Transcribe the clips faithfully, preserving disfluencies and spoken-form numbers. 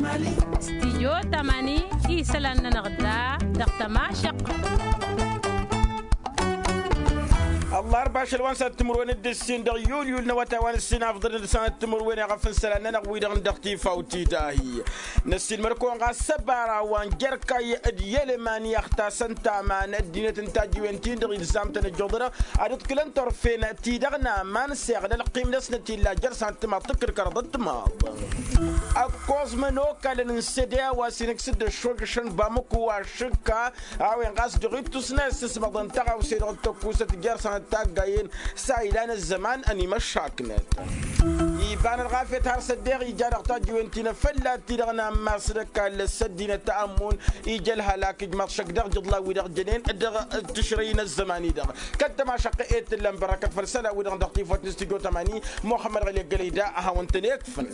استيجو تماني إيسلان نغدا دقتما شق الله أربعة شلوان سنة تمرون الدسين دغ يوليو النواتا وان السنة أفضل سنة تمرون غفن سلانة نغوي دغ دغتي فوتي داهي نسين مركون غا سبارا وان جركا يديال مان يختا سنتا مان الدينة تنتاجي وانتين دغ إلزام تنجضرة عدد كلن طرفين تي دغنا مان سيغن القيم نسنة لا جرسان تما تكر كرضت ما أكوز منو كالن نسديا واسينك سد شوكشن بامكو واشكا أو ينغاس دغيتو سنة سسمع ضنطقة وسيدغ تكوسة جرسان تاقاين سايلان الزمان أني مشاكنت يبان الغافية هارس الدير يجار اغتاج وانتنا فلا تيرغنا ماسرك السدينة تأمون يجل هلاك جمع شك دغ جضلا ودغ جنين دغ تشرين الزماني دغ كنت ما شقيت اللهم بركة فرسالة ودغ دغتي فوت نستيقو تماني محمد غلي قليدا أها وانتني يكفن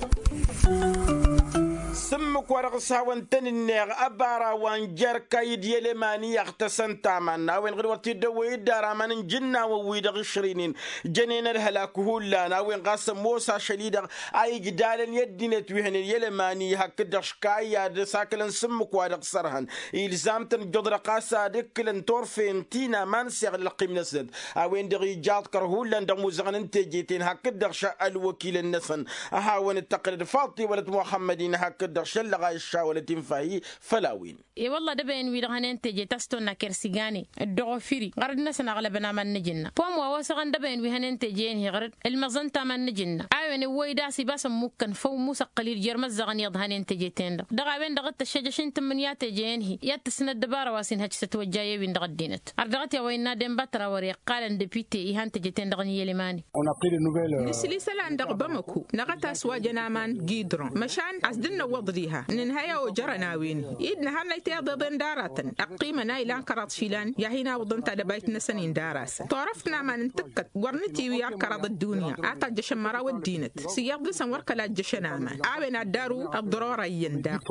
سمك ورقصها وانتن النيغ أبارا وانجر كايد يلماني يغتسن تامانا وين غير وقت يدوي دارا من جنة وويدغ شرينين جنين الهلاك هولانا وين قاسم موسى شليدغ أي جدال يدين تويهن يلماني هكذا شكايا ساكلن سمك ورقصرهن إلزامتن جدر قاسا دكلن طرفين تينا مانسيغ لقيم نسد وين دغي جات كرهولان دموزغن انتجيتين هكذا شاء الوكيل النسن أهاون التقليد فاطي ولد محمدين هكذا شل غاي الشاولة تنفاهي فلاوين إي والله دبين ويدغن انتجي تستونا كرسيغاني الدغو فيري غرد نسنا غلبنا من نجنا بوم وواسغن دبين ويهن انتجين هي غرد المزنتا من نجنا ايوان ويداسي باس ممكن فو موسى قليل جرمز زغن يضهن انتجيتين دا دغا بين دغت الشجشين تمن ياتجين هي يتسن الدبارة واسين هج ستوجايه وين دغدينت اردغت يا وين نادم باترا وري قال ديبيتي اي انتجيتين دغن يلماني نسلي سلان دغ بمكو نغتا سواجنا مان جيدرون مشان عزدنا وضريها ننهاية وجرنا وين إدنا هنا يتيضن داراتن أقيمنا إلى كرات شيلان يهينا وضنت دبيتنا سنين داراس طرفنا ما ننتكت ورنتي ويا كرات الدنيا أتا جشمرا ودينت سياض سنور كلا جشنا مان عابنا الدارو الضرورة يندا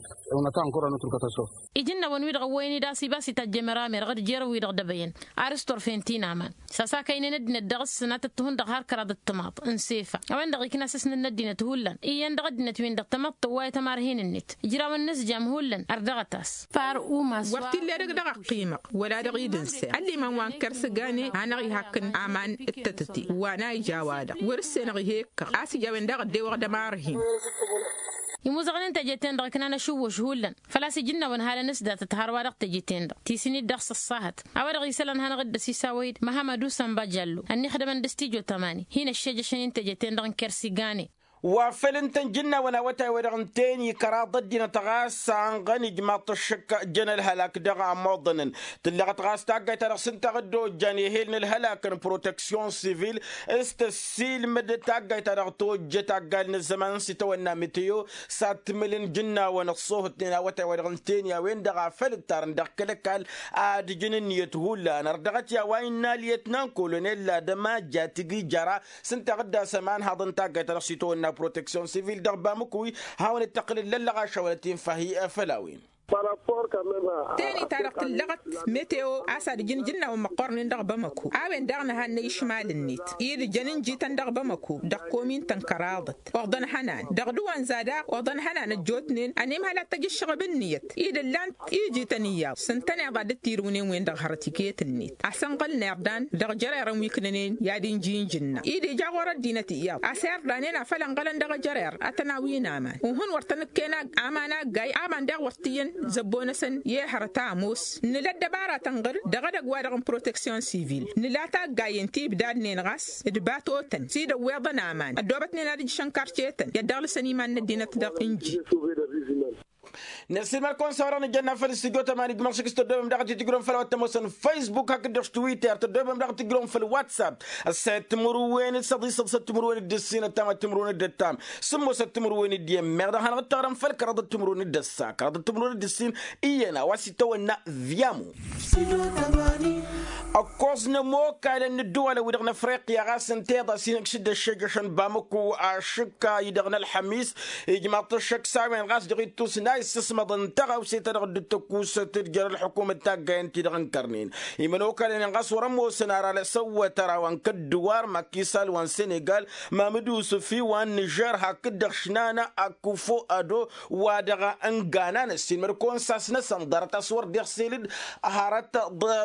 إجنا ونويد غويني داسي باسي تجمرا مرغد جيرو ويد غدبين أرستور فينتينا مان ساسا كاين ندنا الدغس سنة تهون دغار كرات الطماط انسيفا وين دغي كنا سسن ندنا تهولن إيان دغدنا توين دغ طماط واي تمارهين النت جرا الناس جامهولن أردغتاس فار وماس وقت اللي رقدغ قيمة ولا رغيد نسي اللي من وان كرسجاني أنا يهكن أمان التتتي وانا جوادا ورسنا هيك آسي جوين دغ دي وغد مارهين يموزغن انت جيتين دغ كنا نشوف وشهولن فلا سجنا ونهال نسدا تتهار ورق تجيتين دغ تيسيني دغس الصاهت أورغ يسلن هنا غد سيساويد مهما دوسن بجلو أني خدمن دستيجو تماني هنا الشجشين انت جيتين دغ كرسجاني وفلنتن جنة ونوتا ورغنتين كرا ضدنا تغاس عن غني جماعة الشك جن الهلاك دغا موضن تلغت غاس تاقا ترسن تغدو جاني هيلن الهلاك بروتكسيون سيفيل استسيل مد تاقا ترغتو جتاقا الزمان ستونا متيو سات ملين جنة ونصوه تنا وتا ورغنتين يا وين دغا فلتار دغ كلكال اد جنن يتهولا نردغت يا وين ناليتنا كولونيلا دما جاتيجي جرا سنتغدا سمان هضن تاقا ترسيتونا بروتكسيون سيفيل دغبا مكوي هاون التقليل للغا شوالتين فهي فلاوين تاني تارق اللغت ميتيو أسد جن جنة ومقارن دغ بمكو أوين دغنا هني شمال النيت إيد جنين جيتن دغ بمكو دغ كومين تنكراضت وغضن حنان دغ دوان زادا وغضن حنان الجوتنين أنيم هلا تجي الشغب النيت إيد اللان إيجي تنيا سنتني بعد تيروني وين دغ هرتيكيت النيت أحسن قل نردان دغ جرير ويكنين يادين جين جنة إيد جاغور الدينة إياه أسير دانينا فلان قلن دغ جرير أتناوين آمان وهن ورتنك كينا آمانا جاي آمان دغ ورتين زبونسن يحرتا موس نلا دبارة تنغر دغدغ وادغن بروتكسيون سيفيل نلا تا غاينتي بداد نينغاس دباتو تن سيدا ويضن امان ادوبت نلا دي شنكارتيتن يدغل سنيمان ندينة تدغ انجي نرسل مالكون سوران الجنة فلسطينية تماني جمرشك تدوم دغتي تقولون في الواتساب فيسبوك هكذا تويتر تدوم دغتي تقولون في الواتساب السات تمروين الصديق السات تمروين الدسين التام تمروين الدتام سمو سات تمروين الديم مردا هنا غتارم فلك رد تمروين الدساك رد تمروين الدسين إينا واسيتونا فيامو أكوزنا موكا لأن الدول ودغنا أفريقيا غاسن تيضا سينك شد الشجشن بامكو أشكا يدغنا الحميس يجمع الشك ساوين غاس دغيتو سناي كاي استسمضن تغاو سيترغد التكوس ترجر الحكومة تاقا انتي دغن كرنين يمنو كان ينغاس ورمو سنارا لسوى ترى وان كدوار ما كيسال وان سنغال ما مدوس في وان نيجر هكدغ شنانا اكوفو ادو وادغا انغانا نسين مركون ساسنا سندرت اصور ديغ سيلد هارت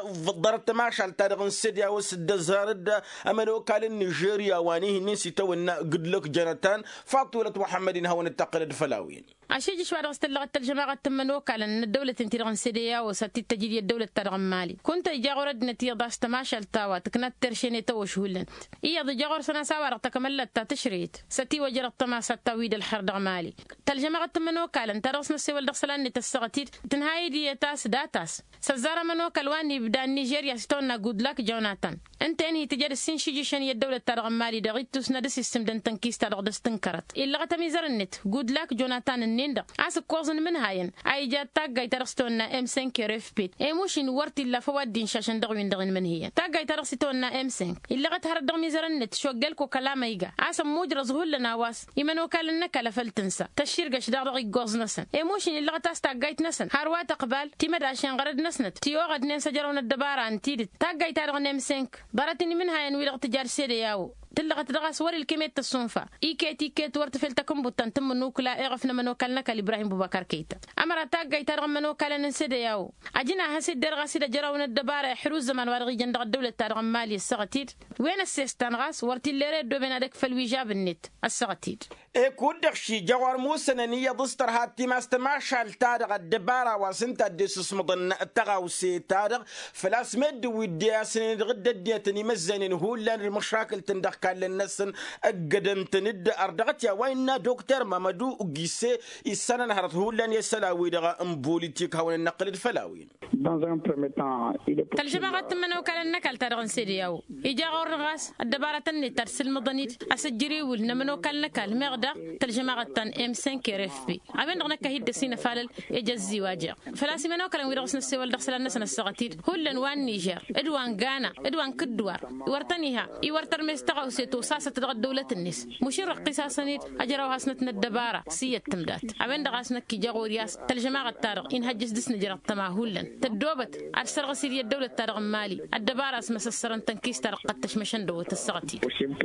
ضرت ماشال تارغن سيديا وسد زارد امنو كان نيجيريا وانيه نسي تونا قد لك جنتان فاطولة محمد هون التقلد فلاوين عشان شوارع استلغت الجماعة تمنوك على أن الدولة تنتظر سيديا وستي تجري الدولة ترغم مالي كنت جاغورد نتيجة داس تماشى التاوى تكنت ترشيني توش هولن إيا ضي جاغور سنة ساوار تكملت تشريت ستي وجرت تماسة تاويد الحردغ مالي تالجماعة تمنوك على أن ترغس نسي والدخسلان تستغتير تنهاي دي تاس داتاس سزارة منوك الواني بدا نيجيريا ستونا جود لاك جوناتان انت انهي تجار السين شيجي شان الدولة ترغم مالي دغيت تسند سيستم دن تنكيس ترغدس تنكرت إلا غتميزر النت جود لاك جوناتان النيندا عسك كوزن من هاين اي جات تاغاي ترستونا ام خمسة ريف بيت اي موشين ورتي لا فوادين شاشن دغوين دغين من هي تاغاي ترستونا ام خمسة الا غتهر دغميزر النت شوغلكو كلام ايغا عسم مجرز هولنا واس يمنو كالنا كلا فلتنسا تشير غش دغدغي غوز نسن اي موشين الا غتاستاغايت نسن هاروا تقبال تيمدا شان غرد نسنت تيو غد نين سجرون الدبارة انتيد تاغاي ترغن ام خمسة براتني من هاين ويلغ تجار سيدياو تلغت دغا سوار الكيميت الصنفة إيكيت إيكيت ورتفلتكم بطن تم نوكلا إغفنا منوكلنا كالإبراهيم بوبكر كيتا أمرا تاقاي تارغ منوكلا ننسيد ياو أجينا هسيد درغا سيدا جراون الدبارة حروز زمان وارغي جندغ الدولة تارغ مالي السغتيد وين السيستان غاس ورتي اللي ريد دو بين هذاك فالويجاب النت السغتيد إيه كودخشي جوار موسى نية ضستر هاتي ما استماشال تارغ الدبارة واسنتا ديسوس مضن التغاوسي تارغ فلاس مد ودياسن غد الديتني مزنين هو لان المشاكل تندخ كان للناس أقدم تند أردغت يا وين دكتور مامدو أجيسي السنة نهرت هو لان يسلاوي دغا أم بوليتيك هون النقل الفلاوين. تلجمع تمنى وكان النقل ترغن سيرياو إجا غورغاس الدبارة النت ترسل مضنيت أسجري ولنمنو كان نقل مغدا تلجمع تن إم خمسة ريف بي عمين غنك هيد سينا فالل إجا الزواج فلاسي منو كان ويرغس نسي والدخسل الناس نسغتير هو لان وان نيجر إدوان غانا إدوان كدوار ورتنيها يورتر مستغو سيتو ساسة تدغى دولة الناس مشير قصاصنيت أجروا هاسنتنا الدبارة سية تمدات عمين دغاسنا كي جاغو رياس تلجماغ التارغ إن هجس دسنا جرى التماهولا تدوبت أرسل غسيرية الدولة التارغ مالي الدبارة اسم سسرن تنكيس تارغ قد تشمشن دوة السغتي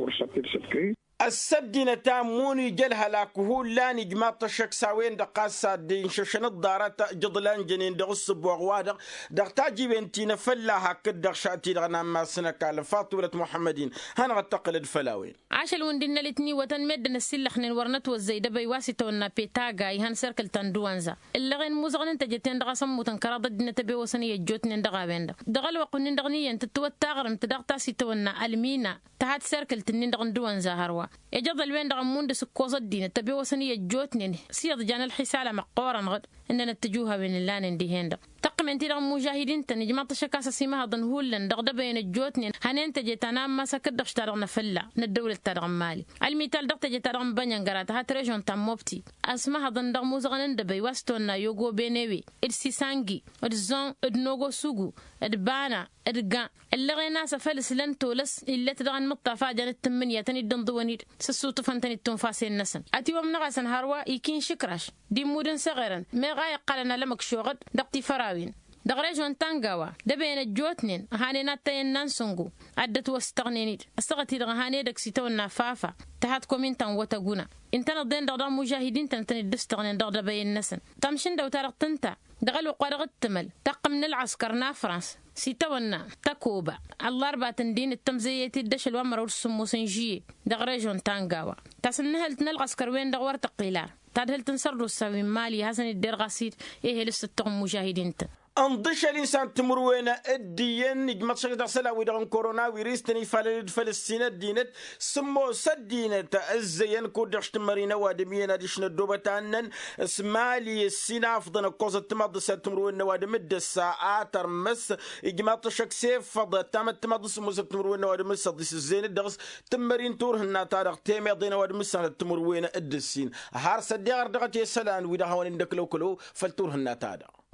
السدينة تاموني جلها لاكوهو لاني جماعة الشكساوين دقاسة دين ششن الدارات جضلان جنين دغص بوغوادغ دغ تاجي بنتين فلاها كدغ شاتي دغنا ما سنكال فاطولة محمدين هانا غتقلد فلاوين عاشل وندنا لتني وتنمد نسلخ نورنت والزيدة بيواسطونا بيتاغا يهان سيركل تندوانزا اللي غين موزغن انت جتين دغا سمو تنكرا ضدنا تبي وسنية جوتن دغا بيندا دغل وقنن دغنيا تتوت تاغرم تدغ تاسيتونا المينا تهات سيركل تنين دغن دوانزا هروا يجض الوين دغن موند سكوز الدين تبي وسنية جوتن سيض جان الحسالة مقورا غد اننا نتجوها بين اللان دي هندا تقم انتي دغن مجاهدين تنجمع تشكاسا سيماها ضن هولن دغ بين الجوتن هنين تجيتانا ما سكدغ شتارغنا فلا ندولة تارغن مالي المثال دغ تجي تارغن بانيانغرات هات ريجون تاموبتي اسمها ضن دغ موزغن دبي واستونا يوغو بينيوي ادسي سانجي ادزون ادنوغو سوغو ادبانا ادغان اللي غينا سفلس لن تولس اللي تدغن مطافا جان التمنية تاني دن دوانير سسوتو فانتاني التنفاسين نسن اتي ومنغاسن هاروا يكين شكراش دي مودن صغيرا ما غاية قالنا لمك شوغد دقتي فراوين دغريجون تانغاوا دبين الجوتنين هاني ناتين نانسونغو عدت واستغنينيت استغتي دغ هاني دك سيتونا فافا تحت كومينتان وتغونا انتنا دين دغ مجاهدين تنتني دستغنين دغ دبين نسن تمشين دو تارق تنتا دغلو قارغ التمل تقم من العسكر نا فرنسا سيتونا تكوبا الله ربا تندين التمزيتي دش الومر والسمو سنجي دغريجون تانغاوا تسنهل تنل عسكر وين دغور تقيلار تادهل تنسرو السوي مالي هاسن الدير غاسير ايه لسه تقم مجاهدين ت انضش الانسان تمروينا الدين نجمة شجرة سلا ويدغن كورونا فيروس تني فل فلسطين دينت سمو سدينت الزين كودش تمرينا وادمينا ديشنا دوبتانن اسمالي السينا فضنا قوزة تمض ستمروينا وادمد الساعات ترمس نجمة شك سيف فض تامت تمض سمو ستمروينا وادمس ديس الزين درس تمرين تور هنا تاريخ تيمي ضينا وادمس تمروينا الدسين هار سديار دغتي سلان ويدا هون ندكلو كلو فلتور هنا تاريخ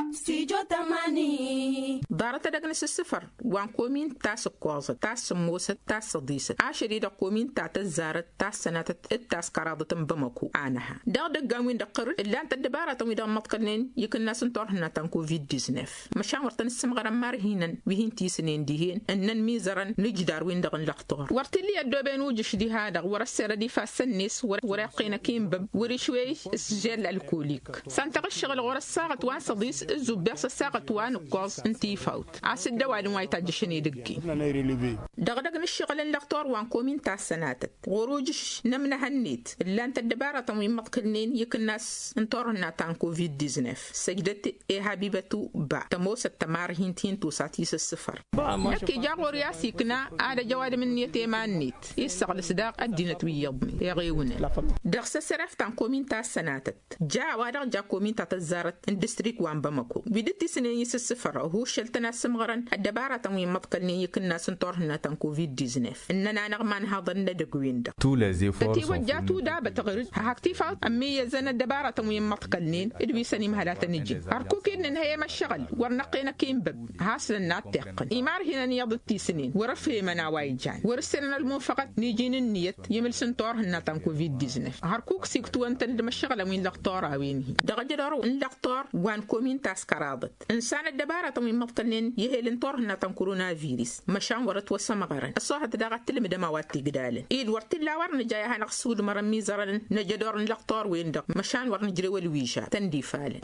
Studio Tamani. دارت دقنس السفر وان كومين تاس قوازة تاس موسى تاس صديسة عشري دا كومين تاس الزارت تاس سنات التاس كرادة بمكو عنها دا دقان وين دقر اللي انت الدبارة توي دا مطقلين يكن ناس انتورهنا تان كوفيد تسعطاش مشان ورتن السمغرا مارهينا وهين تيسنين ديهين انن ميزرا لجدار وين دقن لقطور ورتلي الدوبين وجش دي هذا ورا السيرة دي فاسنيس ورقينا كيم بب ورشوي السجل الكوليك سانتغ الشغل ورا الساعة وان صديس الزباس الساعة وان قوز انتي فوت عسد دوالي ما يتجشني دقي دغدغن الشغل اللقطور وان كومين تاع السناتت غروجش نمنا هنيت اللي انت الدبارة تموين مطقلنين يكن ناس انطورنا تان كوفيد تسعطاش سجدت ايه حبيبتو با تموس التمار هنتين تو ساتيس السفر نكي جاغو رياسي كنا هذا جواد من نيتي ما نيت يستغل صداق الدينة ويضمي يغيونا دغس السرف تان كومين تاع السناتت جا وادغ جا كومين تاع الزارت اندستريك وان بمكو بدتي سنين يس السفر هو شلتنا سمغرن الدبارة تموين مطقلنين يكن ناس انطورنا تان كوفيد تسعطاش اننا نغمان هذا ندقوين دا tous les efforts تي وجاتو دا بتغرج هاكتيفا امي يزن الدبارة تموين مطقلنين ادوي سني مهلات نجي اركوكين ان هي ما الشغل ورنقينا كيم بب هاسلنا تقن ايمار هنا نيض سنين ورفي منا وايجان ورسلنا المنفقه نيجين النيت يمل سنتور هنا تان كوفيد تسعطاش هاركوك سيكتو انت دم الشغل وين لقطور وين دغجرو ان لقطور وان كومين تاسكرادت انسان الدبارة تموين مطقلين يهل انطور هنا تان كورونا فيروس مشان ورت وسمغرن الصوحه دغت لم دمواتي قدالن ايد ورتلا ورن جايها نقصود مرمي زرن نجدور لقطور وين دق مشان ورن جري والويشا تندي فالن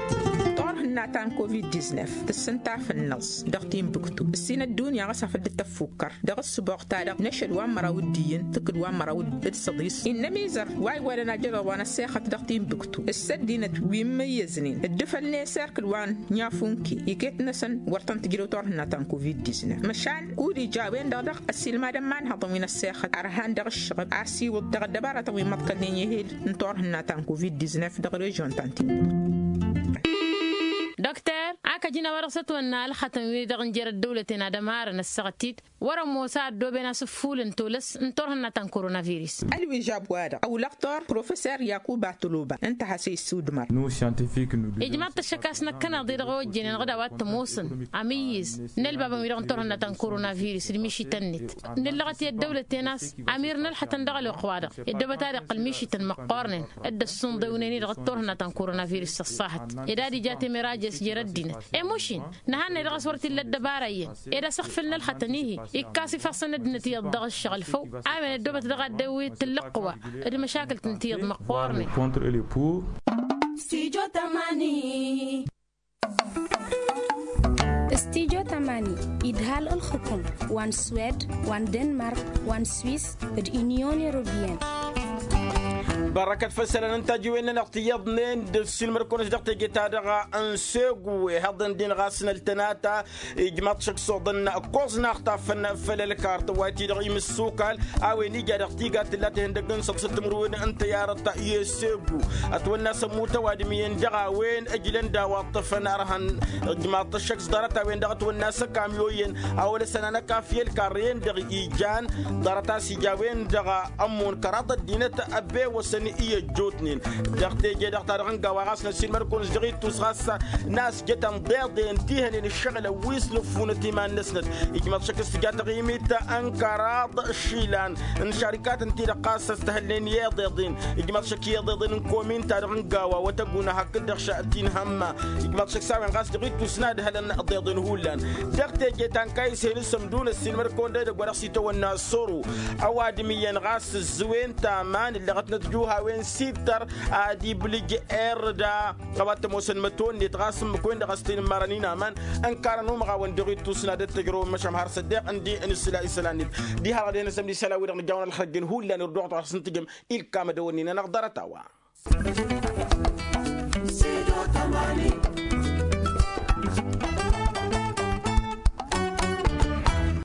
ناتان كوفيد تسعطاش تسنتا في النص دغتين بكتو السنة الدنيا غصف التفكر دغ السبوق تاع نشد وان مراوديين تكد وان مراود الصديس ان ميزر واي ولا نجر وانا الساخه دغتين بكتو السدينه ويميزنين الدفل ني سيركل وان نيافونكي يكيت نسن ورتن تجرو تور ناتان كوفيد تسعطاش مشان كودي جاوين دغ السلمى دمان هضم من الساخه ارهان دغ الشغب اسي ودغ دباره توي متكنين يهيل نتور ناتان كوفيد تسعطاش دغ ريجون تانتي دكتور عاك جينا ورصتو ان الختم ويدغن جير الدولة نادمار نسغتيت ورا موسى دوبنا سفول انتولس انطرنا تان كورونا فيروس الوي جاب وادا او لقطور بروفيسور يعقوب باتلوبا انت حسي السودمر nous scientifiques nous اجماع الشكاسنا كنا ضير غوجين غدا وات موسن اميز نلبا بميرون انطرنا تان كورونا فيروس المشي تنت نلغت الدولة ناس اميرنا الحتى ندغلو قوادا الدبا تارق المشي تنمقارن اد الصندونين غطورنا تان كورونا فيروس الصاحت اذا دي جات مراجع جردنا ايموشن نهان يدغ صورتي للدباريه اذا سخفلنا الختنيه يكاسي فصند نتي الضغ الشغل فوق عامل الدوبه تدغ دوي تلقوا المشاكل تنتي مقارنه contre et les pour Studio Tamani. استيجو تماني إدهال الحكم وان سويد وان دنمارك وان سويس اليونيون يوروبيان بركة فسرنا نتاجي وين نقطيض نين دسين مركونش دقتي جتادغا انسيغو هذن دين غاسنا التناتا جماعة شك صودن كوز نقطة فن فلالكارت واتي دغ يمسوكال اوي نيجا دقتي قالت لا تهندقن سبسط مروين انت يا رتا يسيغو اتولنا سموتا وادميين دغا وين اجلن داوا طفن ارهن جماعة شك صدرتا وين دغت والناس كاميوين اول سنة نكافي الكارين دغ ايجان دارتا سيجاوين دغا امون كراطة دينة ابي وسن إيه جوتنين دقتي جي دقتار غنقا وغاسنا السين مركونز دغيت توسغاسا ناس جتن ضيضين تيهن الشغل ويسلو فونتي ما نسند إجمال شكل سجات غيميتا أنكراض شيلان إن شركات انتي رقاسة استهلين يضيضين إجمال شكل يضيضين كومين تار غنقا وتقونا هكذا دخشاتين هما إجمال شكل ساوين غاس دغيت توسناد هلن ضيضين هولان دقتي جي تنكايس هنسم دون السين مركون دايدا ورقسيتو والناس صورو أوادميين غاس الزوين تامان اللي غتنا تجوها وين سيتر ادي بليج اردا قبات موسن متون نتغاسم كوين دغستين مارانين امان انكارنو مغا وين دغي توسنا دتجرو مشام هار صديق عندي ان السلا اسلانيت دي هار دينا سمدي سلا ويرن جاونا الخدين هو لا نردو تو سنتجم الكام دونينا نقدر تاوا